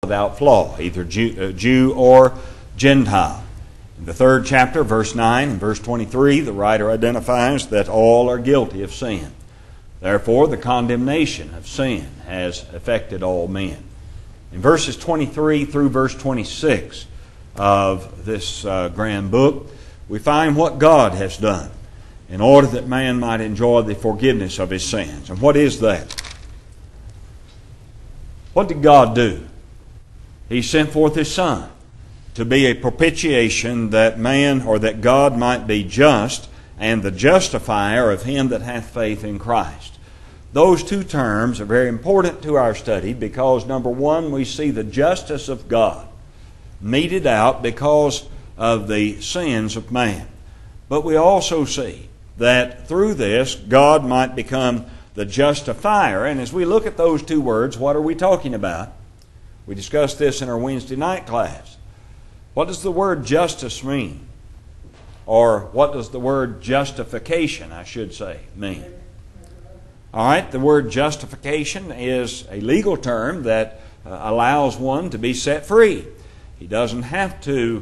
without flaw, either Jew or Gentile. In the 3rd chapter, verse 9 and verse 23, the writer identifies that all are guilty of sin. Therefore, the condemnation of sin has affected all men. In verses 23 through verse 26 of this grand book, we find what God has done in order that man might enjoy the forgiveness of his sins. And what is that? What did God do? He sent forth His Son to be a propitiation that man or that God might be just and the justifier of him that hath faith in Christ. Those two terms are very important to our study because, number one, we see the justice of God meted out because of the sins of man. But we also see that through this, God might become the justifier. And as we look at those two words, what are we talking about? We discussed this in our Wednesday night class. What does the word justice mean? Or what does the word justification, I should say, mean? All right, the word justification is a legal term that allows one to be set free. He doesn't have to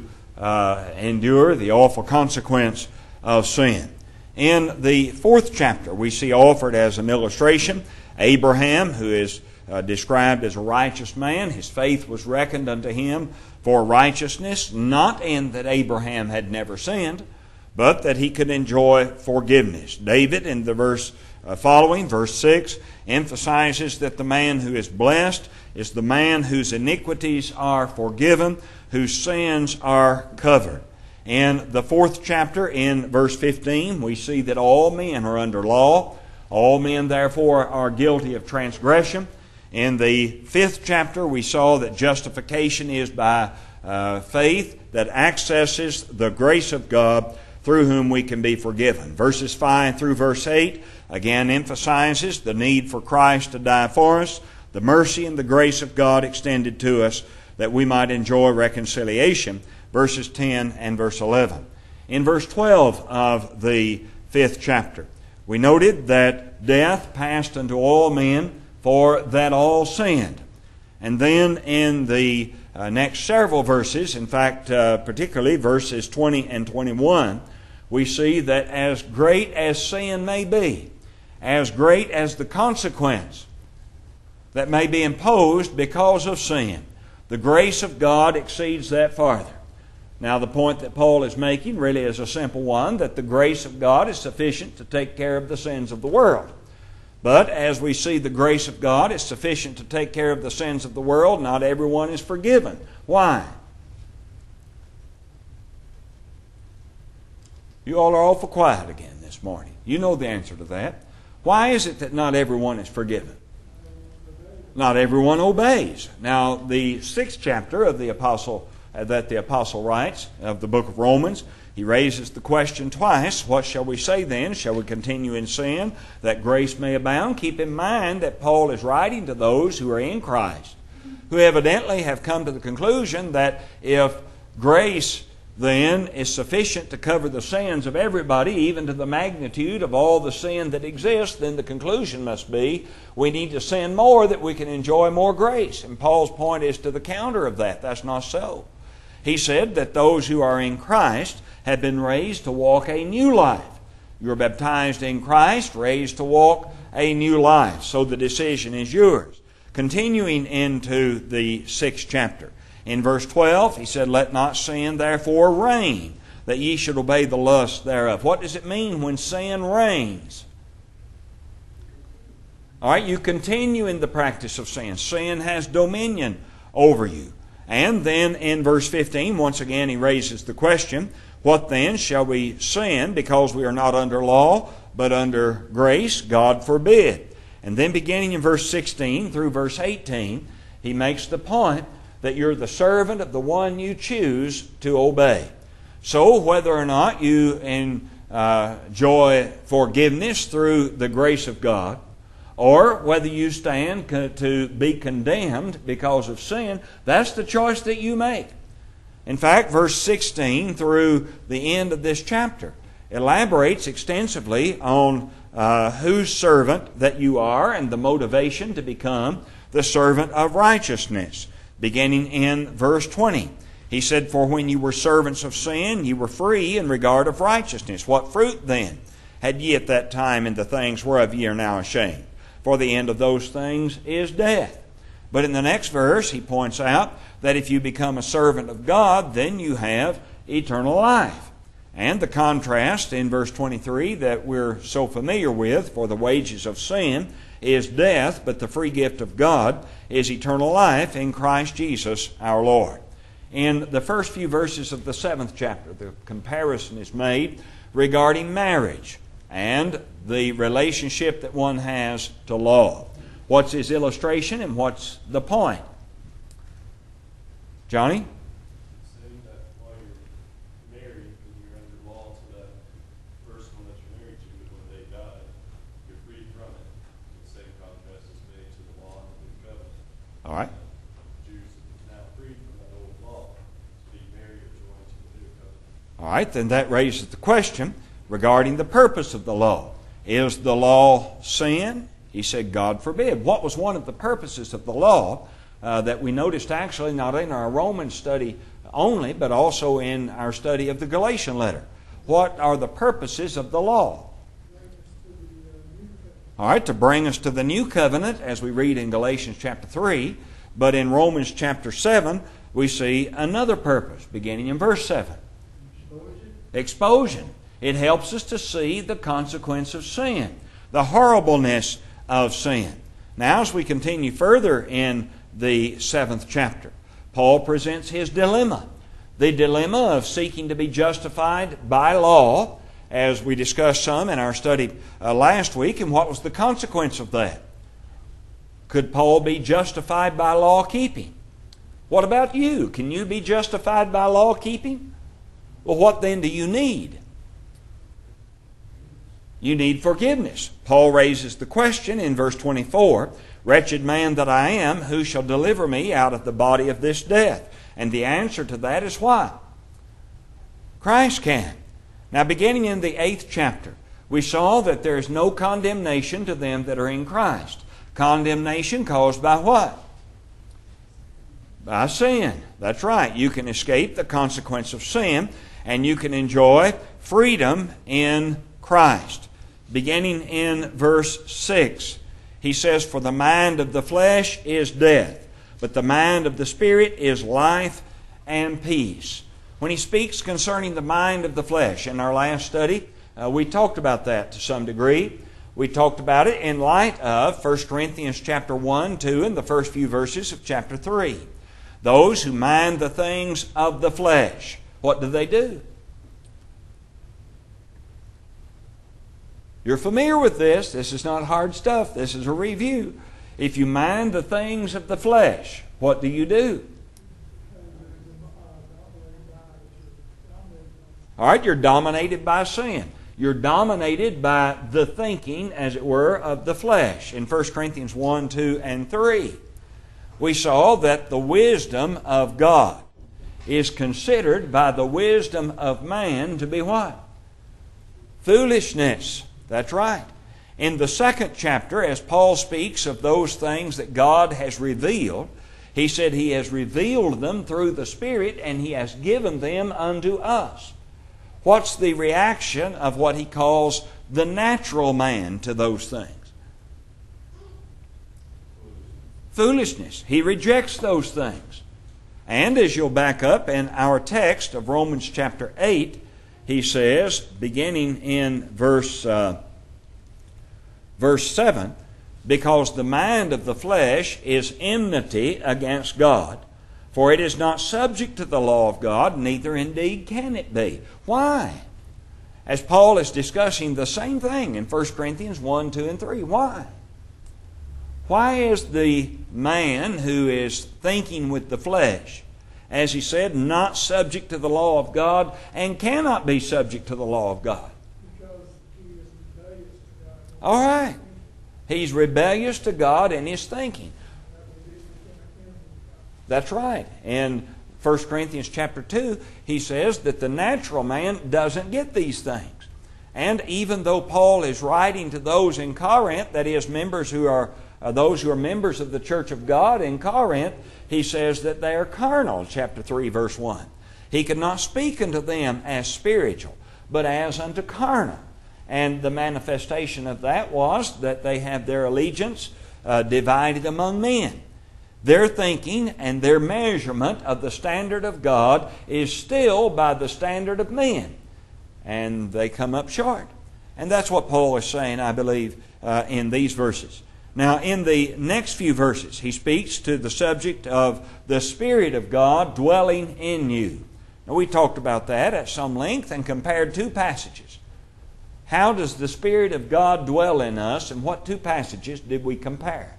endure the awful consequence of sin. In the 4th chapter, we see offered as an illustration Abraham, who is described as a righteous man. His faith was reckoned unto him for righteousness, not in that Abraham had never sinned, but that he could enjoy forgiveness. David, in the verse following, verse 6, emphasizes that the man who is blessed is the man whose iniquities are forgiven, whose sins are covered. In the 4th chapter, in verse 15, we see that all men are under law. All men, therefore, are guilty of transgression. In the 5th chapter, we saw that justification is by faith that accesses the grace of God through whom we can be forgiven. Verses 5 through verse 8 again emphasizes the need for Christ to die for us, the mercy and the grace of God extended to us that we might enjoy reconciliation. Verses 10 and verse 11. In verse 12 of the 5th chapter, we noted that death passed unto all men, for that all sinned. And then in the next several verses, in fact, particularly verses 20 and 21, we see that as great as sin may be, as great as the consequence that may be imposed because of sin, the grace of God exceeds that farther. Now, the point that Paul is making really is a simple one, that the grace of God is sufficient to take care of the sins of the world. But as we see the grace of God is sufficient to take care of the sins of the world, not everyone is forgiven. Why? You all are awful quiet again this morning. You know the answer to that. Why is it that not everyone is forgiven? Not everyone obeys. Now, the 6th chapter of the apostle writes of the book of Romans, he raises the question twice, what shall we say then? Shall we continue in sin that grace may abound? Keep in mind that Paul is writing to those who are in Christ, who evidently have come to the conclusion that if grace then is sufficient to cover the sins of everybody, even to the magnitude of all the sin that exists, then the conclusion must be we need to sin more that we can enjoy more grace. And Paul's point is to the counter of that. That's not so. He said that those who are in Christ have been raised to walk a new life. You are baptized in Christ, raised to walk a new life. So the decision is yours. Continuing into the 6th chapter. In verse 12, he said, let not sin therefore reign, that ye should obey the lust thereof. What does it mean when sin reigns? All right, you continue in the practice of sin. Sin has dominion over you. And then in verse 15, once again he raises the question, what then? Shall we sin because we are not under law, but under grace? God forbid. And then beginning in verse 16 through verse 18, he makes the point that you're the servant of the one you choose to obey. So whether or not you enjoy forgiveness through the grace of God, or whether you stand to be condemned because of sin, that's the choice that you make. In fact, verse 16 through the end of this chapter elaborates extensively on whose servant that you are and the motivation to become the servant of righteousness. beginning in verse 20. He said, "For when you were servants of sin, you were free in regard of righteousness. What fruit then had ye at that time in the things whereof ye are now ashamed? For the end of those things is death." But in the next verse, he points out that if you become a servant of God, then you have eternal life. And the contrast in verse 23 that we're so familiar with, "For the wages of sin is death, but the free gift of God is eternal life in Christ Jesus our Lord." In the first few verses of the 7th chapter, the comparison is made regarding marriage and the relationship that one has to law. What's his illustration and what's the point? Johnny? Saying that while you're married, you're under law to that person that you're married to, when they die, you're free from it. The same contrast is made to the law and the new covenant. All right. Jews are now freed from that old law to be married or joined to the new covenant. All right, then that raises the question regarding the purpose of the law. Is the law sin? He said, God forbid. What was one of the purposes of the law that we noticed actually not in our Roman study only, but also in our study of the Galatian letter? What are the purposes of the law? All right, to bring us to the new covenant, as we read in Galatians chapter 3. But in Romans chapter 7, we see another purpose, beginning in verse 7. Exposure. It helps us to see the consequence of sin, the horribleness of sin. Now, as we continue further in the 7th chapter, Paul presents his dilemma. The dilemma of seeking to be justified by law, as we discussed some in our study last week, and what was the consequence of that? Could Paul be justified by law keeping? What about you? Can you be justified by law keeping? Well, what then do you need? You need forgiveness. Paul raises the question in verse 24, "Wretched man that I am, who shall deliver me out of the body of this death?" And the answer to that is what? Christ can. Now, beginning in the 8th chapter, we saw that there is no condemnation to them that are in Christ. Condemnation caused by what? By sin. That's right. You can escape the consequence of sin, and you can enjoy freedom in Christ. Beginning in verse 6, he says, "For the mind of the flesh is death, but the mind of the Spirit is life and peace." When he speaks concerning the mind of the flesh, in our last study, we talked about that to some degree. We talked about it in light of 1 Corinthians chapter 1, 2, and the first few verses of chapter 3. Those who mind the things of the flesh, what do? You're familiar with this. This is not hard stuff. This is a review. If you mind the things of the flesh, what do? All right, you're dominated by sin. You're dominated by the thinking, as it were, of the flesh. In 1 Corinthians 1, 2, and 3, we saw that the wisdom of God is considered by the wisdom of man to be what? Foolishness. That's right. In the 2nd chapter, as Paul speaks of those things that God has revealed, he said He has revealed them through the Spirit and He has given them unto us. What's the reaction of what he calls the natural man to those things? Foolishness. He rejects those things. And as you'll back up in our text of Romans chapter 8, he says, beginning in verse 7, "Because the mind of the flesh is enmity against God, for it is not subject to the law of God, neither indeed can it be." Why? As Paul is discussing the same thing in 1 Corinthians 1, 2, and 3. Why? Why is the man who is thinking with the flesh, as he said, not subject to the law of God and cannot be subject to the law of God? Because he is rebellious to God. All right. He's rebellious to God in his thinking. That's right. In 1 Corinthians chapter 2, he says that the natural man doesn't get these things. And even though Paul is writing to those in Corinth, that is, members who are those who are members of the church of God in Corinth, he says that they are carnal, chapter 3, verse 1. He could not speak unto them as spiritual, but as unto carnal. And the manifestation of that was that they have their allegiance divided among men. Their thinking and their measurement of the standard of God is still by the standard of men. And they come up short. And that's what Paul is saying, I believe, in these verses. Now, in the next few verses, he speaks to the subject of the Spirit of God dwelling in you. Now, we talked about that at some length and compared two passages. How does the Spirit of God dwell in us, and what two passages did we compare?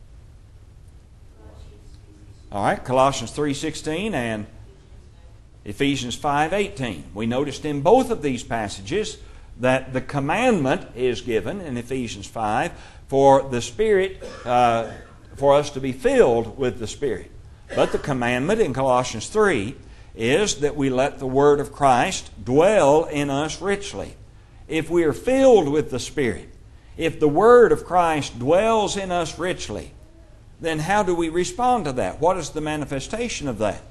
All right, Colossians 3:16 and Ephesians 5:18. We noticed in both of these passages that the commandment is given in Ephesians 5 for the Spirit, for us to be filled with the Spirit. But the commandment in Colossians 3 is that we let the Word of Christ dwell in us richly. If we are filled with the Spirit, if the Word of Christ dwells in us richly, then how do we respond to that? What is the manifestation of that?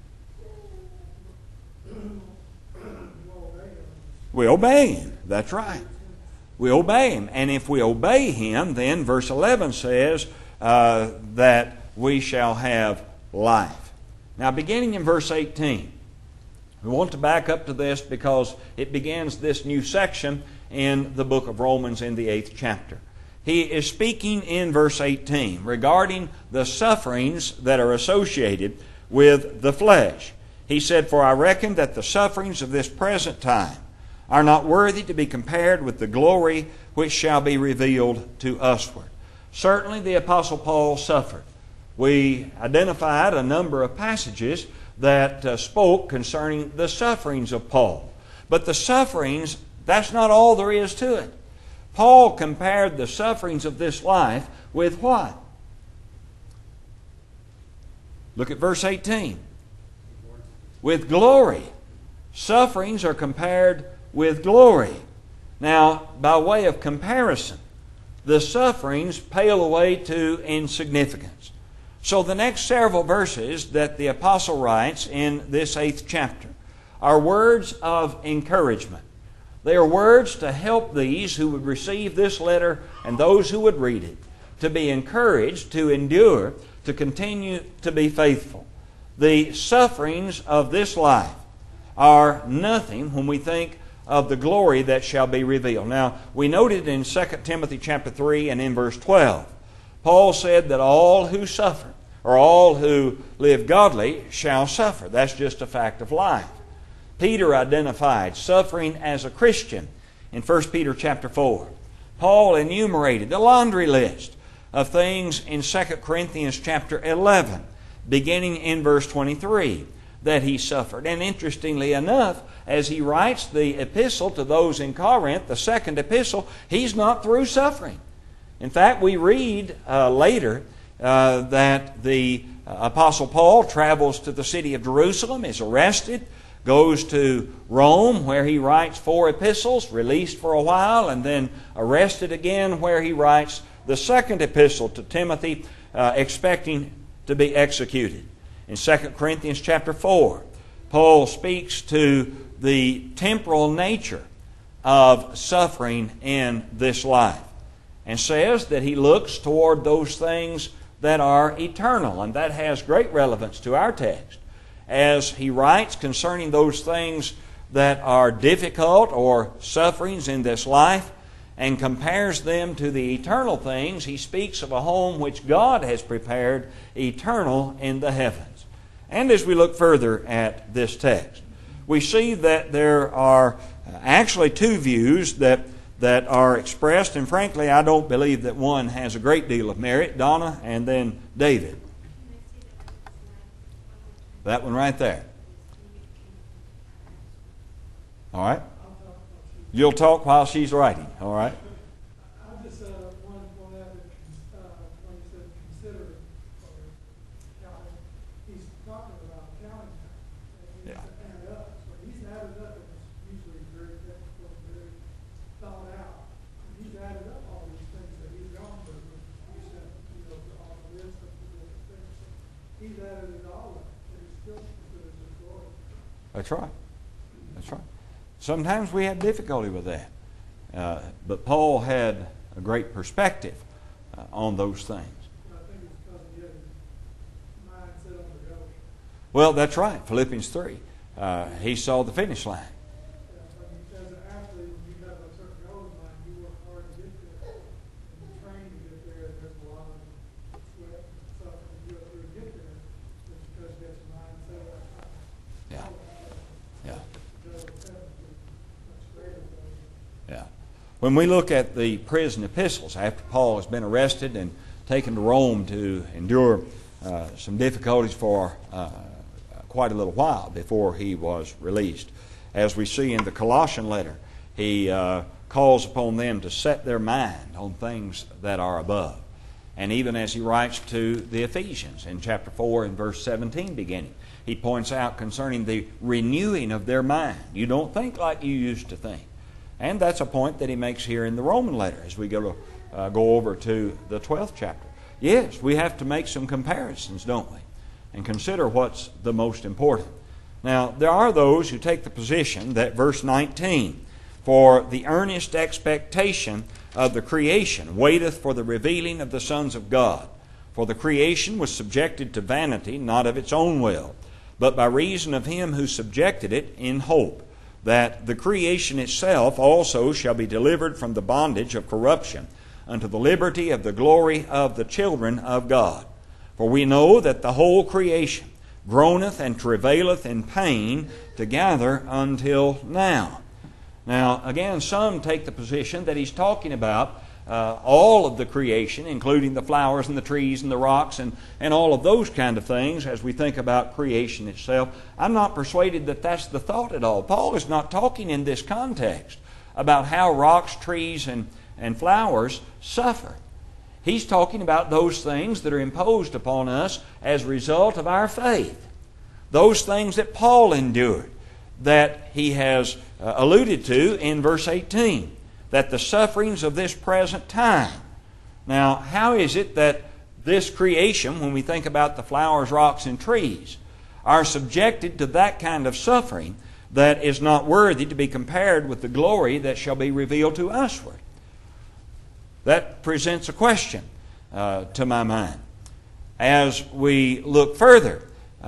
We obey Him. That's right. We obey Him. And if we obey Him, then verse 11 says that we shall have life. Now, beginning in verse 18, we want to back up to this because it begins this new section in the book of Romans in the 8th chapter. He is speaking in verse 18 regarding the sufferings that are associated with the flesh. He said, "For I reckon that the sufferings of this present time are not worthy to be compared with the glory which shall be revealed to usward." Certainly the Apostle Paul suffered. We identified a number of passages that spoke concerning the sufferings of Paul. But the sufferings, that's not all there is to it. Paul compared the sufferings of this life with what? Look at verse 18. With glory. Sufferings are compared with glory. Now, by way of comparison, the sufferings pale away to insignificance. So the next several verses that the apostle writes in this 8th chapter are words of encouragement. They are words to help these who would receive this letter and those who would read it to be encouraged, to endure, to continue to be faithful. The sufferings of this life are nothing when we think of the glory that shall be revealed. Now, we noted in 2 Timothy chapter 3 and in verse 12, Paul said that all who suffer, or all who live godly, shall suffer. That's just a fact of life. Peter identified suffering as a Christian in 1 Peter chapter 4. Paul enumerated the laundry list of things in 2 Corinthians chapter 11, beginning in verse 23, that he suffered. And interestingly enough, as he writes the epistle to those in Corinth, the second epistle, he's not through suffering. In fact, we read later that the Apostle Paul travels to the city of Jerusalem, is arrested, goes to Rome where he writes 4 epistles, released for a while, and then arrested again where he writes the second epistle to Timothy, expecting to be executed. In 2 Corinthians chapter 4, Paul speaks to the temporal nature of suffering in this life and says that he looks toward those things that are eternal, and that has great relevance to our text. As he writes concerning those things that are difficult or sufferings in this life and compares them to the eternal things, he speaks of a home which God has prepared eternal in the heavens. And as we look further at this text, we see that there are actually 2 views that are expressed, and frankly, I don't believe that one has a great deal of merit. Donna and then David. That one right there. All right. You'll talk while she's writing. All right. I just wanted to point out that when he said consider or counting, he's talking about counting time. And he's added up. So he's added up, and it's usually very technical, very thought out. And he's added up all these things that he's gone through. He said, he's added it all up, and he still considers it glory. That's right. That's right. Sometimes we have difficulty with that. But Paul had a great perspective on those things. I think it's because he had his mind set on the goal. Well, that's right. Philippians 3. He saw the finish line. As an athlete, when you have a certain goal in mind, you work hard to get there, and you train to get there, and there's a lot of sweat and suffering you go through to get there. It's because you got your mind set on that. Yeah. Yeah. Yeah. When we look at the prison epistles, after Paul has been arrested and taken to Rome to endure some difficulties for quite a little while before he was released, as we see in the Colossian letter, he calls upon them to set their mind on things that are above. And even as he writes to the Ephesians in chapter 4 and verse 17 beginning, he points out concerning the renewing of their mind. You don't think like you used to think. And that's a point that he makes here in the Roman letter as we go over to the 12th chapter. Yes, we have to make some comparisons, don't we? And consider what's the most important. Now, there are those who take the position that verse 19, for the earnest expectation of the creation waiteth for the revealing of the sons of God. For the creation was subjected to vanity, not of its own will, but by reason of him who subjected it in hope, that the creation itself also shall be delivered from the bondage of corruption unto the liberty of the glory of the children of God. For we know that the whole creation groaneth and travaileth in pain together until now. Now, again, some take the position that he's talking about all of the creation, including the flowers and the trees and the rocks and all of those kind of things as we think about creation itself. I'm not persuaded that that's the thought at all. Paul is not talking in this context about how rocks, trees, and flowers suffer. He's talking about those things that are imposed upon us as a result of our faith. Those things that Paul endured, that he has alluded to in verse 18. That the sufferings of this present time. Now, how is it that this creation, when we think about the flowers, rocks, and trees, are subjected to that kind of suffering that is not worthy to be compared with the glory that shall be revealed to usward? That presents a question to my mind. As we look further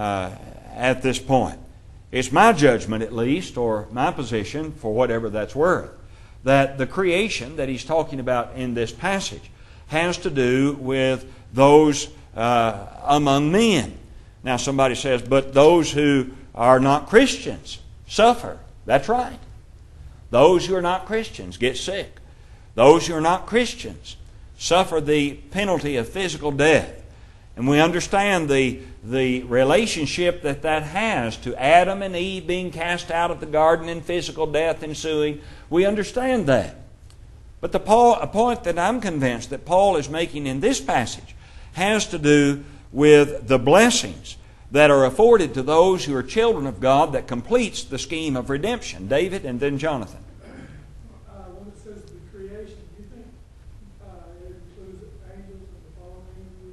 at this point, it's my judgment at least, or my position, for whatever that's worth, that the creation that he's talking about in this passage has to do with those among men. Now somebody says, but those who are not Christians suffer. That's right. Those who are not Christians get sick. Those who are not Christians suffer the penalty of physical death. And we understand the relationship that has to Adam and Eve being cast out of the garden and physical death ensuing. We understand that. But a point that I'm convinced that Paul is making in this passage has to do with the blessings that are afforded to those who are children of God that completes the scheme of redemption. David and then Jonathan. When it says the creation, do you think it includes angels and the fallen angels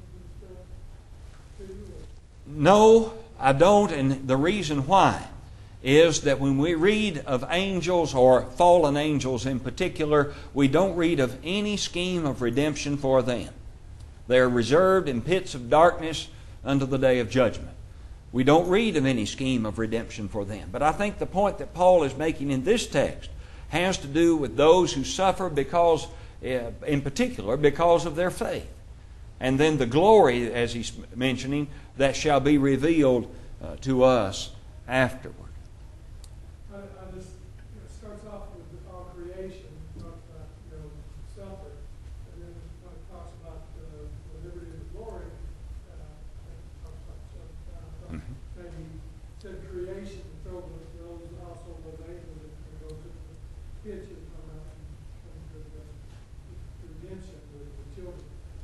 and stuff too? No, I don't, and the reason why is that when we read of angels or fallen angels in particular, we don't read of any scheme of redemption for them. They are reserved in pits of darkness until the day of judgment. We don't read of any scheme of redemption for them. But I think the point that Paul is making in this text has to do with those who suffer because, in particular, because of their faith. And then the glory, as he's mentioning, that shall be revealed to us afterward. I just, it starts off with all creation, talks about, suffer, and then when it talks about the liberty of the glory, it talks about maybe said creation, and throw those also those angels that go to the pits and come out and the redemption with the children.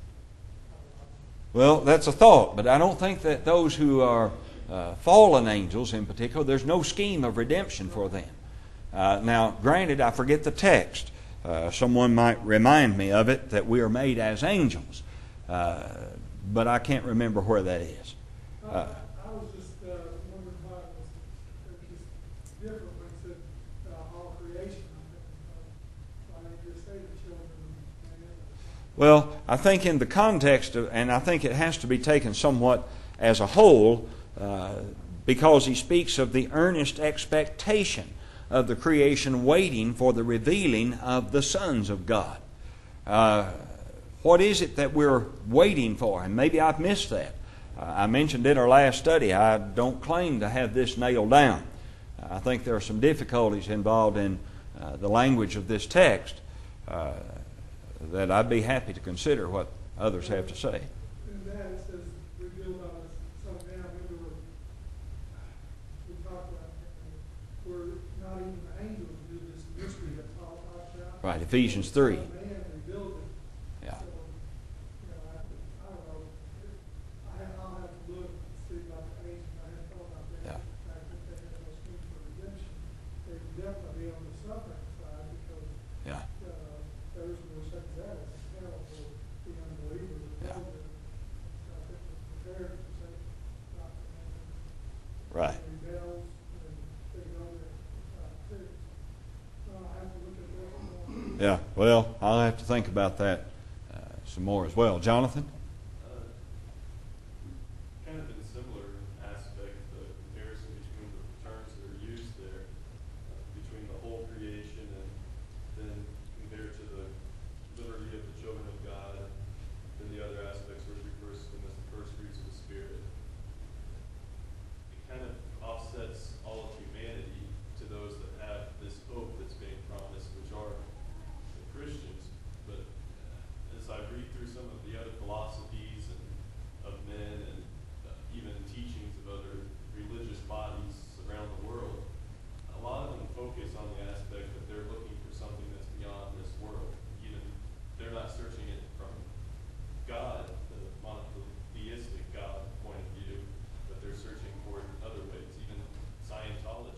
Well, that's a thought, but I don't think that those who are fallen angels in particular, there's no scheme of redemption for them. Now, granted, I forget the text. Someone might remind me of it, that we are made as angels. But I can't remember where that is. I was just wondering why it was just different when it said all creation. Why didn't you just say the children and man? Well, I think in the context of, and I think it has to be taken somewhat as a whole, because he speaks of the earnest expectation of the creation waiting for the revealing of the sons of God. What is it that we're waiting for? And maybe I've missed that. I mentioned in our last study, I don't claim to have this nailed down. I think there are some difficulties involved in the language of this text that I'd be happy to consider what others have to say. In that it says revealed by the Son of Man. We talked about where not even the angels do this mystery that Paul talks about. Right, Ephesians 3. The Son of Man revealed it. Yeah. So, I don't know. I'll have to look and see about the angels. I hadn't thought about that. Yeah. The fact that they have no scheme for redemption. They would definitely be on the suffering side because Yeah. there is no such that as hell for the unbeliever. Yeah. So I think we're prepared to say, not to mention Right. rebels and they know that too. I have to look at that more. Yeah, well, I'll have to think about that some more as well. Jonathan? Kind of in similar aspect, the comparison between the terms that are used there, between the whole creation and then compared to the liberty of the children of God, and then the other aspects where it refers to them as the first fruits of the Spirit. It kind of offsets all of humanity to those that have this hope that's being promised, which are the Christians. But as I read through some of the other philosophies and of men and even teachings of other religious bodies around the world, a lot of them focus on the aspect that they're looking for something that's beyond this world. Even they're not searching it from God, the monotheistic God point of view, but they're searching for it in other ways. Even Scientology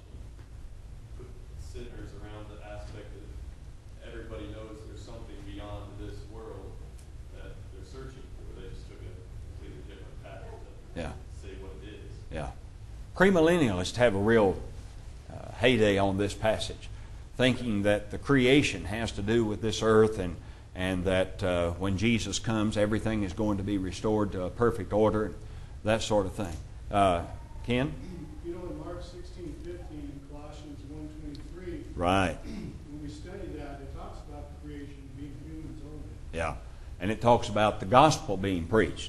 put sinners around the aspect that everybody knows there's something beyond this world that they're searching for. They just took a completely different path to Yeah. say what it is. Yeah. Premillennialists have a real heyday on this passage, thinking that the creation has to do with this earth and that when Jesus comes, everything is going to be restored to a perfect order, that sort of thing. Ken? You know, in Mark 16:15 and Colossians 1:23, Right. when we study that, it talks about the creation being humans only. Yeah. And it talks about the gospel being preached.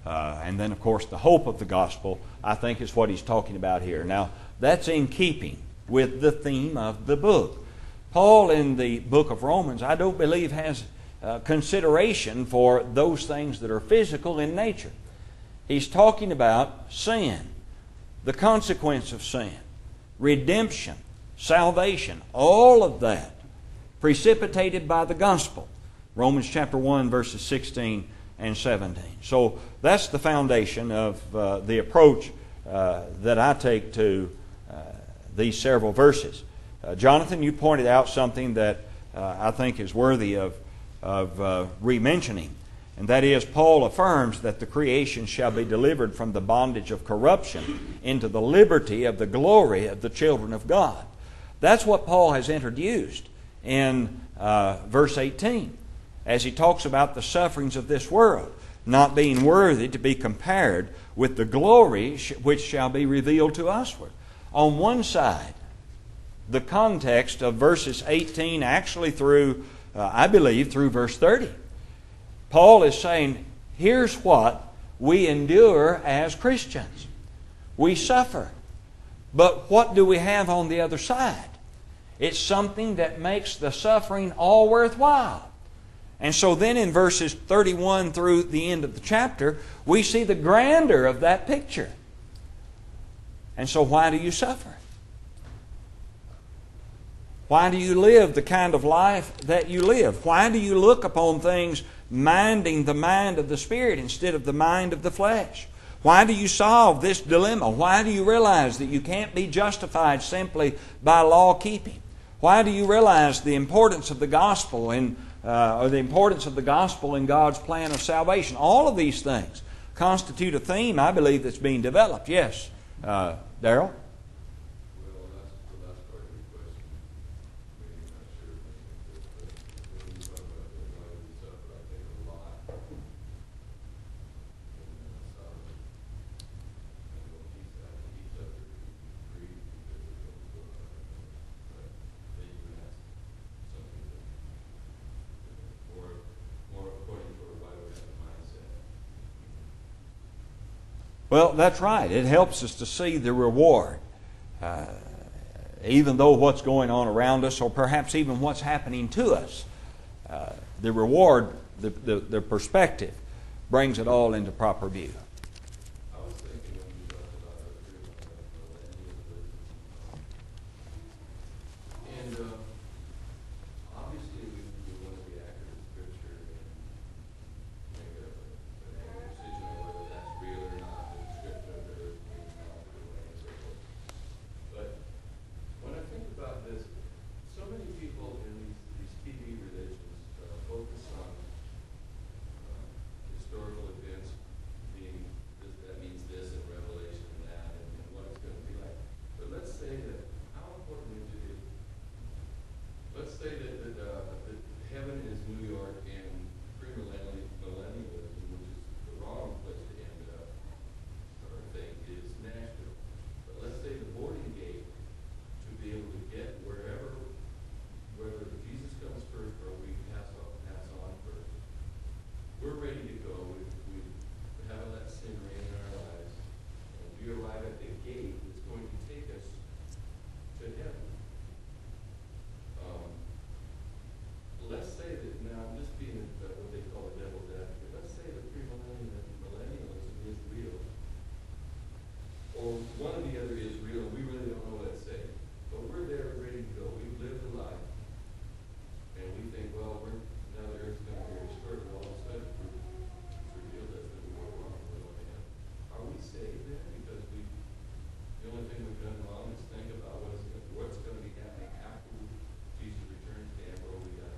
And then, of course, the hope of the gospel, I think, is what he's talking about here. Now, that's in keeping with the theme of the book. Paul, in the book of Romans, I don't believe has consideration for those things that are physical in nature. He's talking about sin, the consequence of sin, redemption, salvation, all of that precipitated by the gospel. Romans chapter 1, verses 16 and 17. So that's the foundation of the approach that I take to these several verses. Jonathan, you pointed out something that I think is worthy of re-mentioning, and that is Paul affirms that the creation shall be delivered from the bondage of corruption into the liberty of the glory of the children of God. That's what Paul has introduced in verse 18, as he talks about the sufferings of this world, not being worthy to be compared with the glory which shall be revealed to usward. On one side, the context of verses 18 actually through, I believe, through verse 30. Paul is saying, here's what we endure as Christians. We suffer. But what do we have on the other side? It's something that makes the suffering all worthwhile. And so then in verses 31 through the end of the chapter, we see the grandeur of that picture. And so why do you suffer? Why do you live the kind of life that you live? Why do you look upon things minding the mind of the Spirit instead of the mind of the flesh? Why do you solve this dilemma? Why do you realize that you can't be justified simply by law keeping? Why do you realize the importance of the gospel or the importance of the gospel in God's plan of salvation? All of these things constitute a theme, I believe, that's being developed. Yes. Darrell? Well, that's the last part of your question. Maybe not sure. But when you talk about the light and stuff, I think a lot. And sorrow. And what he's up there grieved because of what's going on. But maybe that's something that more according to our Bible kind of mindset. Well, that's right. It helps us to see the reward. Even though what's going on around us, or perhaps even what's happening to us, the reward, the perspective, brings it all into proper view. I was thinking when you talked about our millennialism, and obviously we want to be accurate with Scripture and make a decision on whether that's real or not, and Scripture or means not to and so forth. But when I think about this, so many people in these TV religions focus on historical events being this, that means this, and Revelation and that, and what it's going to be like. But let's say that, how important is it? Let's say that heaven is New York and premillennialism, which is the wrong place to end up, or think, is Nashville. But let's say the boarding gate to be able to get wherever, whether Jesus comes first or we pass on first. We're ready to go. We haven't let sin reign in our lives. And we arrive at the gate that's going to take us to heaven. Let's say that, now I'm just being what they call a devil's advocate. Let's say that millennialism is real. Or one or the other is real, and we really don't know what it's saying. But we're there ready to go. We've lived a life. And we think, well, now the earth's going to be restored, and all of a sudden it's revealed us that we were wrong. We don't have. Are we saved then? Because the only thing we've done wrong is think about what's going to be happening after Jesus returns to and where we die.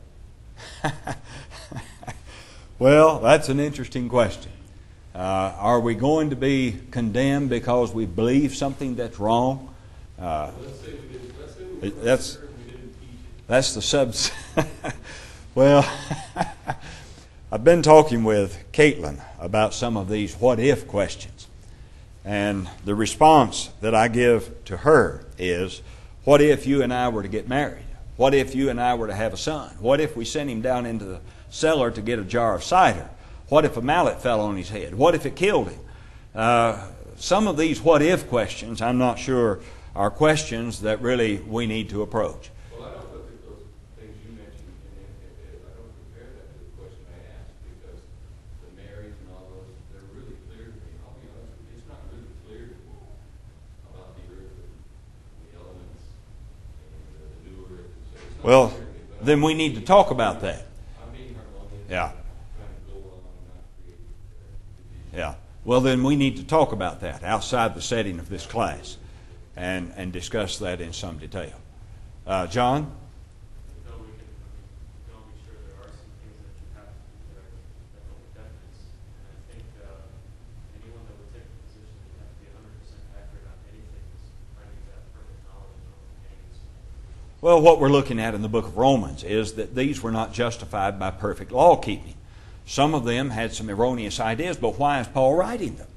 Well, that's an interesting question. Are we going to be condemned because we believe something that's wrong? Let's say we didn't. Let's say we were That's sure we didn't teach it. that's the subs. Well, I've been talking with Caitlin about some of these what-if questions. And the response that I give to her is, what if you and I were to get married? What if you and I were to have a son? What if we sent him down into the cellar to get a jar of cider? What if a mallet fell on his head? What if it killed him? Some of these what-if questions, I'm not sure, are questions that really we need to approach. Well, I don't look at those things you mentioned, and I don't compare that to the question I asked, because the marriage and all those, they're really clear to me. I'll be honest with you, it's not really clear to me about the earth and the elements and the new earth. So it's not Well, clear to me, but then we need to talk about that. I'm being harmonious. Yeah. Trying to go along and not create division. Yeah. Well, then we need to talk about that outside the setting of this class and discuss that in some detail. John? Though we can be sure there are some things that you have to do there that don't definite. And I think anyone that would take the position that you have to be 100% accurate on anything is finding that perfect knowledge and understanding. Well, what we're looking at in the book of Romans is that these were not justified by perfect law keeping. Some of them had some erroneous ideas, but why is Paul writing them?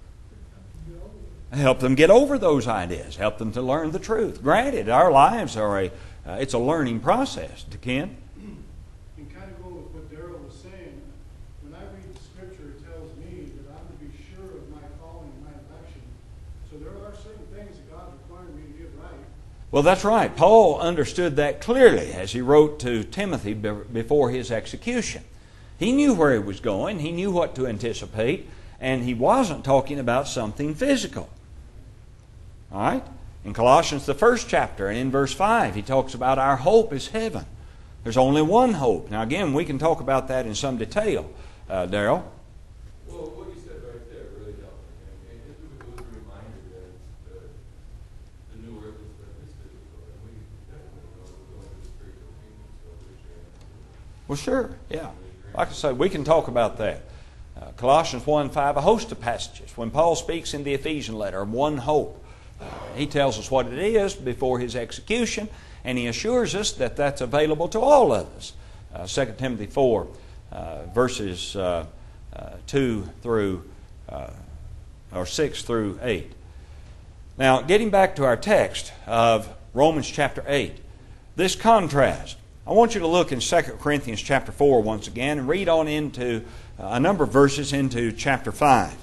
Help them get over those ideas. Help them to learn the truth. Granted, our lives are it's a learning process. Ken? And kind of going with what Darrell was saying, when I read the Scripture, it tells me that I'm to be sure of my calling and my election. So there are certain things that God required me to get right. Well, that's right. Paul understood that clearly as he wrote to Timothy before his execution. He knew where he was going. He knew what to anticipate. And he wasn't talking about something physical. All right? In Colossians, the first chapter, and in verse 5, he talks about our hope is heaven. There's only one hope. Now, again, we can talk about that in some detail. Darrell? Well, what you said right there really helped me. And it was a reminder that the new earth is physical. And we definitely know we're going to the spiritual kingdom, so we're sharing that. Well, sure. Yeah. Like I say, we can talk about that. Colossians 1:5, a host of passages. When Paul speaks in the Ephesian letter of one hope, he tells us what it is before his execution, and he assures us that that's available to all of us. 2 Timothy 4, verses 2 through, or 6 through 8. Now, getting back to our text of Romans chapter 8, this contrast, I want you to look in 2 Corinthians chapter 4 once again and read on into a number of verses into chapter 5.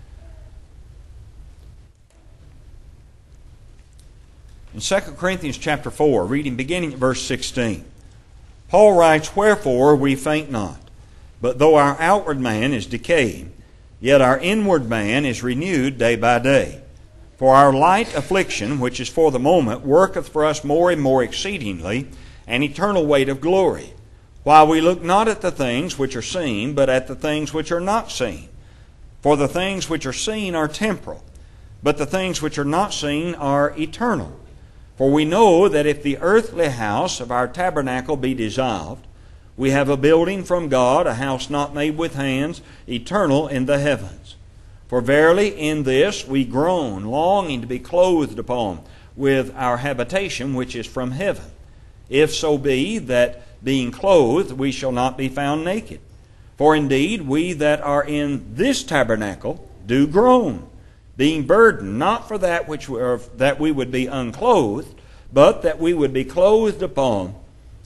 In 2 Corinthians chapter 4, reading beginning at verse 16, Paul writes, "Wherefore we faint not, but though our outward man is decaying, yet our inward man is renewed day by day. For our light affliction, which is for the moment, worketh for us more and more exceedingly an eternal weight of glory, while we look not at the things which are seen, but at the things which are not seen. For the things which are seen are temporal, but the things which are not seen are eternal. For we know that if the earthly house of our tabernacle be dissolved, we have a building from God, a house not made with hands, eternal in the heavens. For verily in this we groan, longing to be clothed upon with our habitation which is from heaven. If so be that being clothed we shall not be found naked. For indeed we that are in this tabernacle do groan, being burdened, not for that we would be unclothed, but that we would be clothed upon,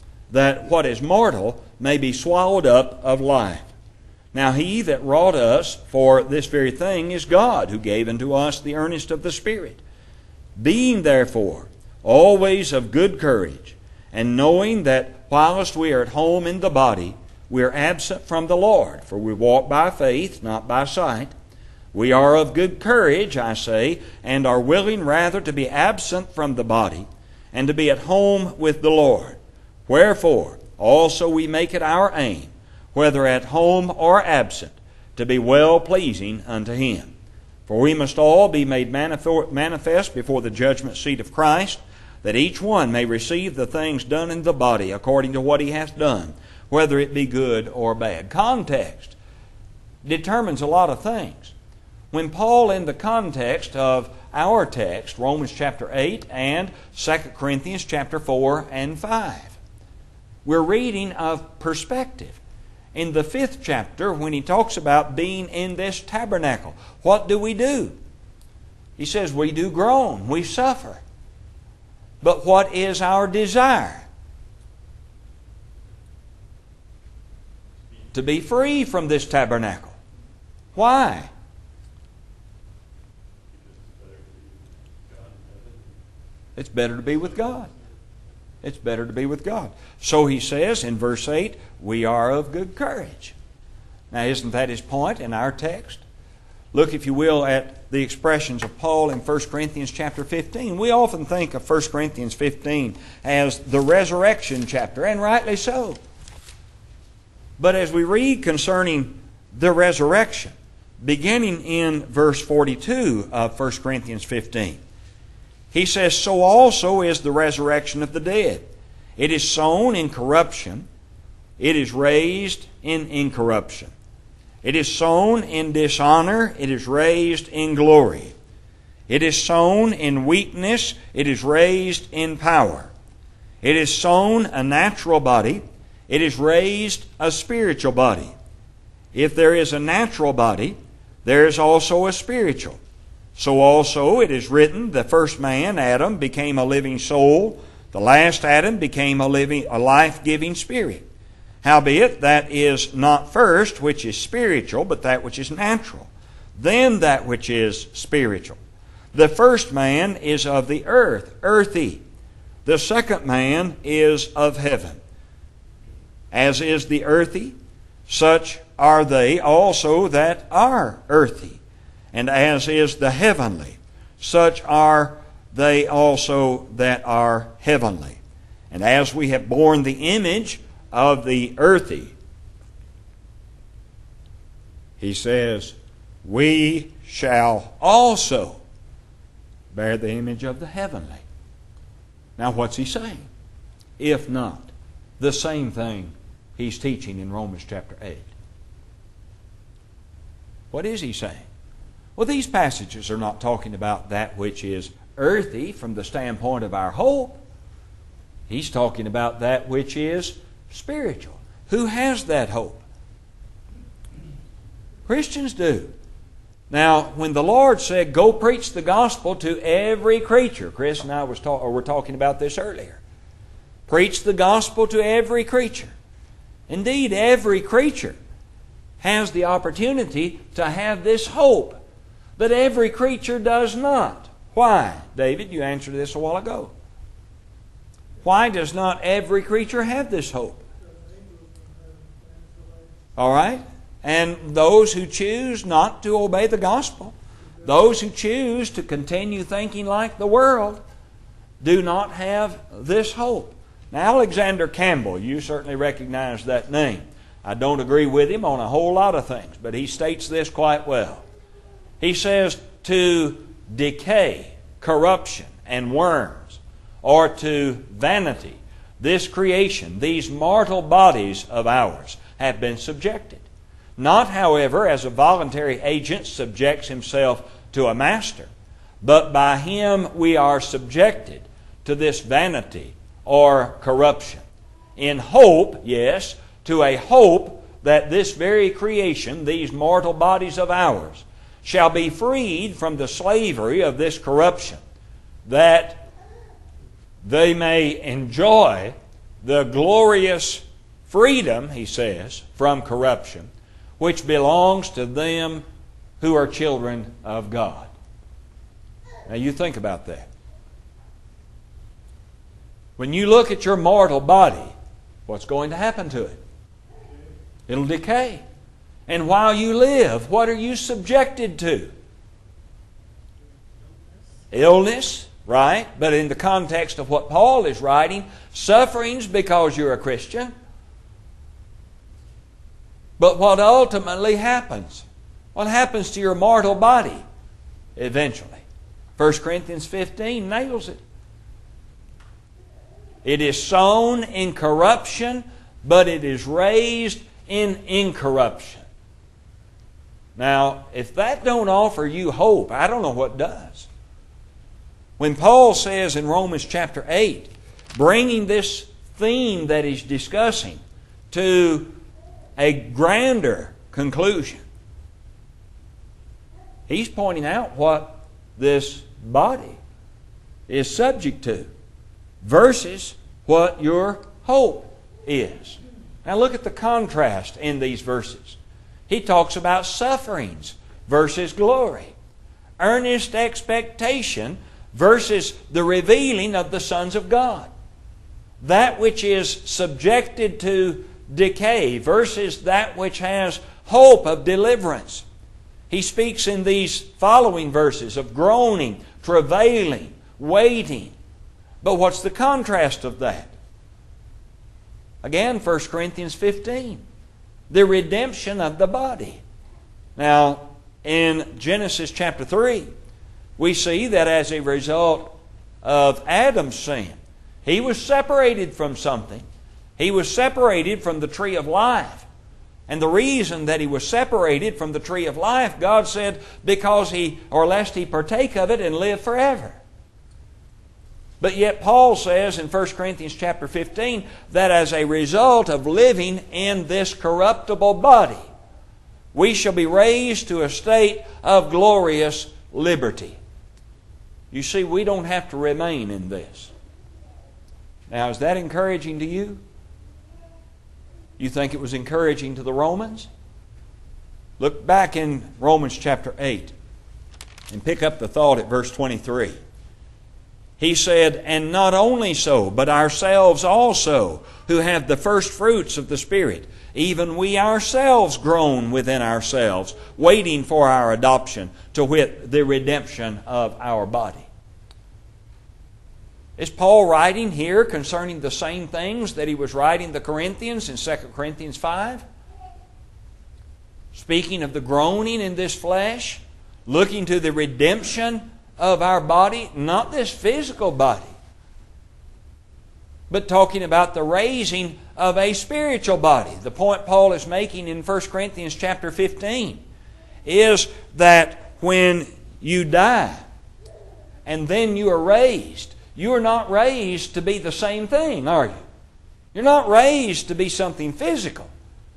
that what is mortal may be swallowed up of life. Now he that wrought us for this very thing is God, who gave unto us the earnest of the Spirit. Being therefore always of good courage, and knowing that whilst we are at home in the body, we are absent from the Lord, for we walk by faith, not by sight. We are of good courage, I say, and are willing rather to be absent from the body, and to be at home with the Lord. Wherefore also we make it our aim, whether at home or absent, to be well-pleasing unto Him. For we must all be made manifest before the judgment seat of Christ, that each one may receive the things done in the body according to what he hath done, whether it be good or bad." Context determines a lot of things. When Paul, in the context of our text, Romans chapter 8 and 2 Corinthians chapter 4 and 5, we're reading of perspective. In the 5th chapter, when he talks about being in this tabernacle, what do? He says we do groan, we suffer. But what is our desire? To be free from this tabernacle. Why? It's better to be with God. It's better to be with God. So he says in verse 8, we are of good courage. Now, isn't that his point in our text? Look, if you will, at the expressions of Paul in 1 Corinthians chapter 15. We often think of 1 Corinthians 15 as the resurrection chapter, and rightly so. But as we read concerning the resurrection, beginning in verse 42 of 1 Corinthians 15, he says, "So also is the resurrection of the dead. It is sown in corruption, it is raised in incorruption. It is sown in dishonor, it is raised in glory. It is sown in weakness, it is raised in power. It is sown a natural body, it is raised a spiritual body. If there is a natural body, there is also a spiritual. So also it is written, the first man, Adam, became a living soul. The last Adam became a life-giving spirit. Howbeit, that is not first which is spiritual, but that which is natural. Then that which is spiritual. The first man is of the earth, earthy. The second man is of heaven. As is the earthy, such are they also that are earthy. And as is the heavenly, such are they also that are heavenly. And as we have borne the image of the earthy," he says, "we shall also bear the image of the heavenly." Now what's he saying? If not the same thing he's teaching in Romans chapter 8. What is he saying? Well, these passages are not talking about that which is earthy from the standpoint of our hope. He's talking about that which is spiritual. Who has that hope? Christians do. Now, when the Lord said, go preach the gospel to every creature, Chris and I were talking about this earlier. Preach the gospel to every creature. Indeed, every creature has the opportunity to have this hope, but every creature does not. Why? David, you answered this a while ago. Why does not every creature have this hope? All right? And those who choose not to obey the gospel, those who choose to continue thinking like the world, do not have this hope. Now, Alexander Campbell, you certainly recognize that name. I don't agree with him on a whole lot of things, but he states this quite well. He says, to decay, corruption, and worms, or to vanity, this creation, these mortal bodies of ours, have been subjected. Not, however, as a voluntary agent subjects himself to a master, but by him we are subjected to this vanity or corruption. In hope, yes, to a hope that this very creation, these mortal bodies of ours, shall be freed from the slavery of this corruption, that they may enjoy the glorious freedom, he says, from corruption, which belongs to them who are children of God. Now you think about that. When you look at your mortal body, what's going to happen to it? It'll decay. And while you live, what are you subjected to? Illness, right? But in the context of what Paul is writing, sufferings because you're a Christian. But what ultimately happens? What happens to your mortal body eventually? 1 Corinthians 15 nails it. It is sown in corruption, but it is raised in incorruption. Now, if that don't offer you hope, I don't know what does. When Paul says in Romans chapter 8, bringing this theme that he's discussing to a grander conclusion, he's pointing out what this body is subject to versus what your hope is. Now look at the contrast in these verses. He talks about sufferings versus glory, earnest expectation versus the revealing of the sons of God, that which is subjected to decay versus that which has hope of deliverance. He speaks in these following verses of groaning, travailing, waiting. But what's the contrast of that? Again, 1 Corinthians 15. The redemption of the body. Now, in Genesis chapter 3, we see that as a result of Adam's sin, he was separated from something. He was separated from the tree of life. And the reason that he was separated from the tree of life, God said, because lest he partake of it and live forever. But yet Paul says in 1 Corinthians chapter 15 that as a result of living in this corruptible body, we shall be raised to a state of glorious liberty. You see, we don't have to remain in this. Now, is that encouraging to you? You think it was encouraging to the Romans? Look back in Romans chapter 8 and pick up the thought at verse 23. He said, and not only so, but ourselves also, who have the first fruits of the Spirit, even we ourselves groan within ourselves, waiting for our adoption, to wit, the redemption of our body. Is Paul writing here concerning the same things that he was writing the Corinthians in 2 Corinthians 5? Speaking of the groaning in this flesh, looking to the redemption of our body, not this physical body, but talking about the raising of a spiritual body. The point Paul is making in 1 Corinthians chapter 15 is that when you die and then you are raised, you are not raised to be the same thing, are you? You're not raised to be something physical.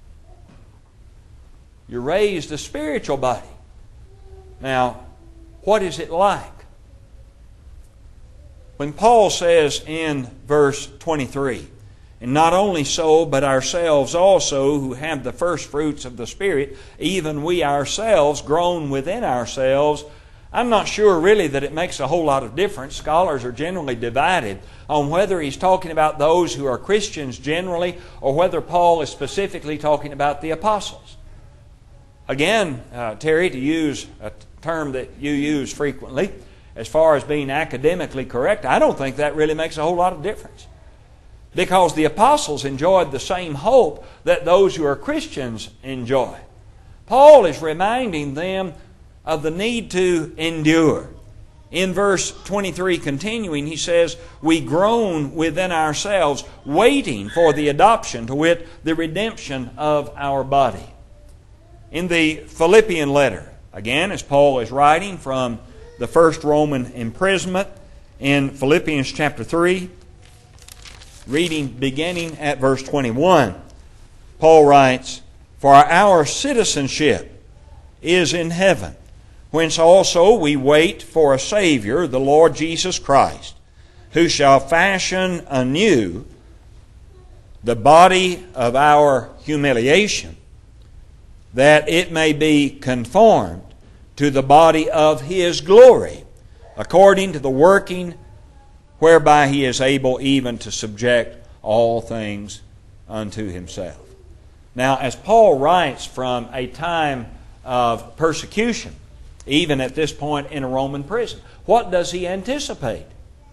You're raised a spiritual body. Now, what is it like? When Paul says in verse 23, and not only so, but ourselves also, who have the first fruits of the Spirit, even we ourselves, groan within ourselves. I'm not sure really that it makes a whole lot of difference. Scholars are generally divided on whether he's talking about those who are Christians generally, or whether Paul is specifically talking about the apostles. Again, Terry, to use a term that you use frequently, as far as being academically correct, I don't think that really makes a whole lot of difference. Because the apostles enjoyed the same hope that those who are Christians enjoy. Paul is reminding them of the need to endure. In verse 23 continuing, he says, we groan within ourselves, waiting for the adoption, to wit, the redemption of our body. In the Philippian letter, again, as Paul is writing from the first Roman imprisonment, in Philippians chapter 3, reading beginning at verse 21, Paul writes, for our citizenship is in heaven, whence also we wait for a Savior, the Lord Jesus Christ, who shall fashion anew the body of our humiliation, that it may be conformed to the body of His glory, according to the working whereby He is able even to subject all things unto Himself. Now, as Paul writes from a time of persecution, even at this point in a Roman prison, what does he anticipate?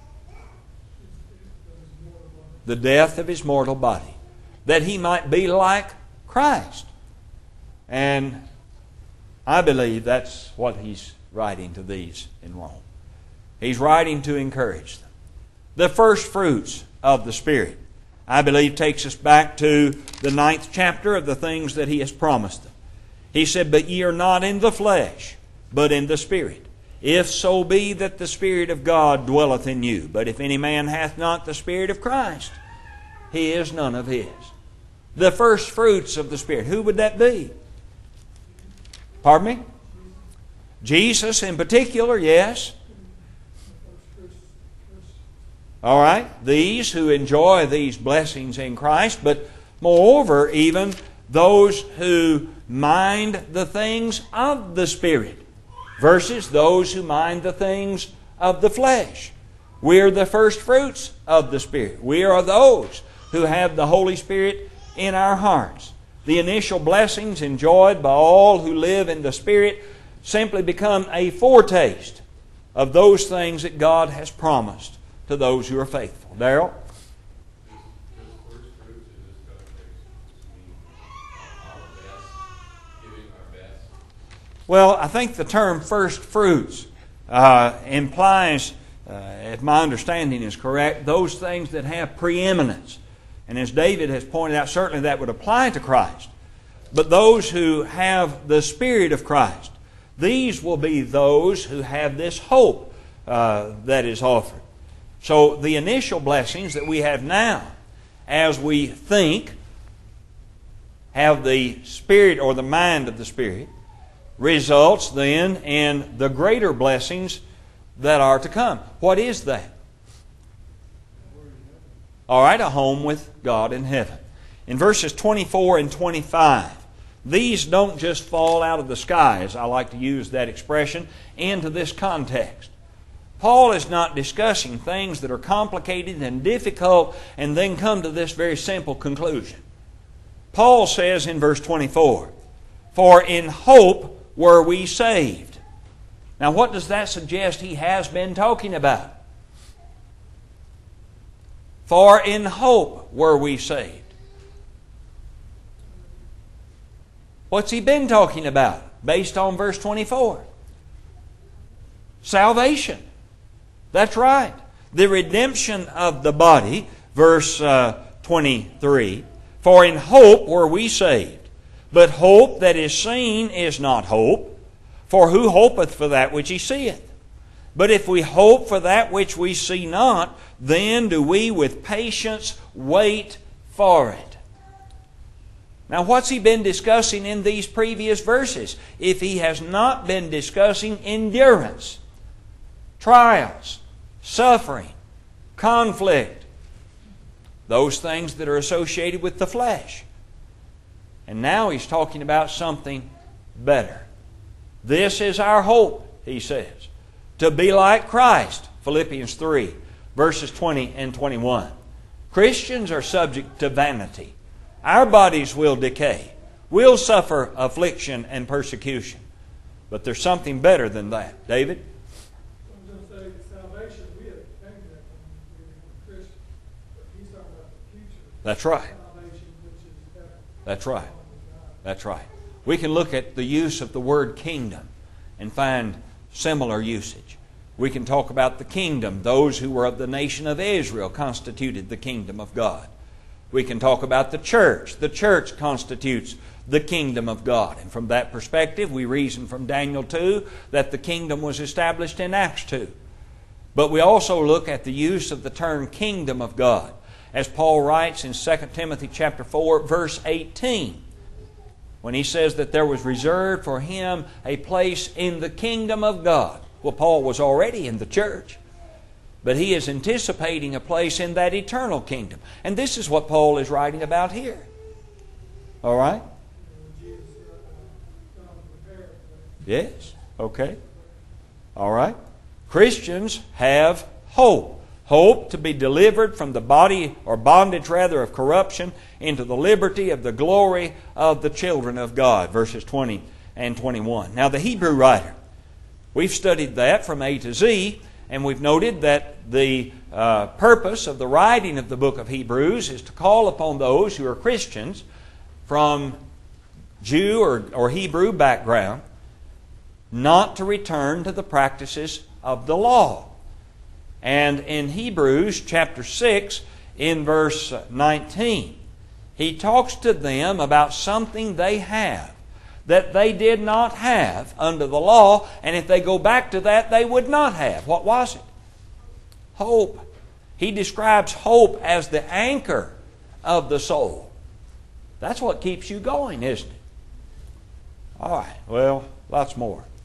The death of his mortal body, that he might be like Christ. And I believe that's what he's writing to these in Rome. He's writing to encourage them. The first fruits of the Spirit, I believe, takes us back to the 9th chapter of the things that he has promised them. He said, but ye are not in the flesh, but in the Spirit. If so be that the Spirit of God dwelleth in you. But if any man hath not the Spirit of Christ, he is none of His. The first fruits of the Spirit. Who would that be? Pardon me? Jesus in particular, yes. All right, these who enjoy these blessings in Christ, but moreover, even those who mind the things of the Spirit versus those who mind the things of the flesh. We are the first fruits of the Spirit. We are those who have the Holy Spirit in our hearts. The initial blessings enjoyed by all who live in the Spirit simply become a foretaste of those things that God has promised to those who are faithful. Darrell? Well, I think the term first fruits implies, if my understanding is correct, those things that have preeminence. And as David has pointed out, certainly that would apply to Christ. But those who have the Spirit of Christ, these will be those who have this hope that is offered. So the initial blessings that we have now, as we think, have the Spirit or the mind of the Spirit, results then in the greater blessings that are to come. What is that? All right, a home with God in heaven. In verses 24 and 25, these don't just fall out of the sky, as I like to use that expression, into this context. Paul is not discussing things that are complicated and difficult and then come to this very simple conclusion. Paul says in verse 24, for in hope were we saved. Now what does that suggest he has been talking about? For in hope were we saved. What's he been talking about based on verse 24? Salvation. That's right. The redemption of the body, verse 23. For in hope were we saved. But hope that is seen is not hope. For who hopeth for that which he seeth? But if we hope for that which we see not, then do we with patience wait for it. Now, what's he been discussing in these previous verses? If he has not been discussing endurance, trials, suffering, conflict, those things that are associated with the flesh. And now he's talking about something better. This is our hope, he says, to be like Christ. Philippians 3, verses 20 and 21. Christians are subject to vanity. Our bodies will decay. We'll suffer affliction and persecution. But there's something better than that. David? I was going to say, salvation, we have obtained that when we become Christians. But he's talking about the future. That's right. Salvation, which is heaven. That's right. That's right. We can look at the use of the word kingdom and find similar usage. We can talk about the kingdom. Those who were of the nation of Israel constituted the kingdom of God. We can talk about the church. The church constitutes the kingdom of God. And from that perspective, we reason from Daniel 2 that the kingdom was established in Acts 2. But we also look at the use of the term kingdom of God. As Paul writes in 2 Timothy chapter 4, verse 18, when he says that there was reserved for him a place in the kingdom of God. Well, Paul was already in the church, but he is anticipating a place in that eternal kingdom. And this is what Paul is writing about here. All right? Yes. Okay. All right. Christians have hope. Hope to be delivered from the body or bondage rather of corruption into the liberty of the glory of the children of God. Verses 20 and 21. Now the Hebrew writer, we've studied that from A to Z, and we've noted that the purpose of the writing of the book of Hebrews is to call upon those who are Christians from Jew or Hebrew background not to return to the practices of the law. And in Hebrews chapter 6, in verse 19, he talks to them about something they have that they did not have under the law, and if they go back to that, they would not have. What was it? Hope. He describes hope as the anchor of the soul. That's what keeps you going, isn't it? All right, well, lots more.